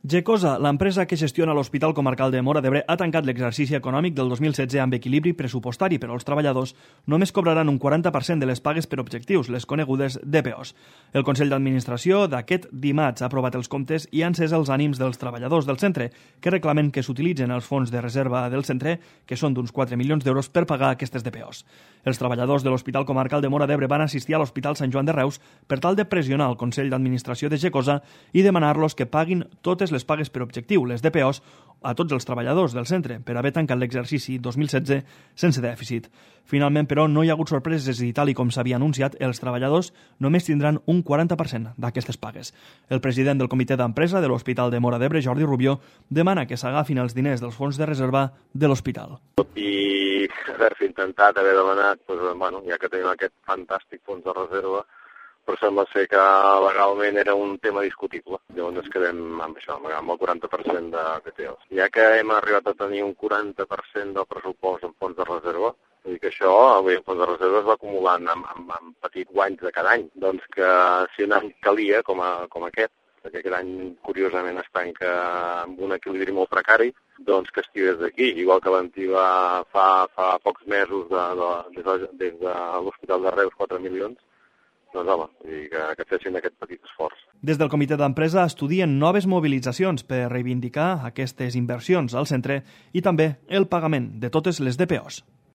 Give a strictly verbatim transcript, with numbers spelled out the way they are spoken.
Gecosa, l'empresa que gestiona l'Hospital Comarcal de Móra d'Ebre, ha tancat l'exercici econòmic del dos mil setze amb equilibri pressupostari, però els treballadors només cobraran un quaranta per cent de les pagues per objectius, les conegudes D P Os. El Consell d'Administració d'aquest dimarts ha aprovat els comptes i ha encès els ànims dels treballadors del centre, que reclamen que s'utilitzen els fons de reserva del centre, que són d'uns quatre milions d'euros, per pagar aquestes D P Os. Els treballadors de l'Hospital Comarcal de Móra d'Ebre van assistir a l'Hospital Sant Joan de Reus per tal de pressionar el Consell d'Administració de Gecosa i demanar-los que paguin totes les pagues per objectiu, les D P Os, a tots els treballadors del centre per haver tancat l'exercici dos mil setze sense dèficit. Finalment, però, no hi ha hagut sorpreses i, tal i com s'havia anunciat, els treballadors només tindran un quaranta per cent d'aquestes pagues. El president del comitè d'empresa de l'Hospital de Móra d'Ebre, Jordi Rubió, demana que s'agafin els diners dels fons de reserva de l'hospital. I haver-se intentat, haver demanat, doncs, bueno, ja que tenim aquest fantàstic fons de reserva, però sembla ser que legalment era un tema discutible. Llavors ens quedem amb això, amb el quaranta per cent de D P Os. Ja que hem arribat a tenir un quaranta per cent del pressupost en fons de reserva, vull dir que això, avui el fons de reserva es va acumulant amb, amb, amb petits guanys de cada any. Doncs que si un any calia, com, a, com aquest, perquè aquest any curiosament es tanca amb un equilibri molt precari, doncs que estigués d'aquí, igual que l'antiga fa, fa pocs mesos de, de, des de, des de l'Hospital de Reus, quatre milions, doncs home, i que, que fessin aquest petit esforç. Des del comitè d'empresa estudien noves mobilitzacions per reivindicar aquestes inversions al centre i també el pagament de totes les D P Os.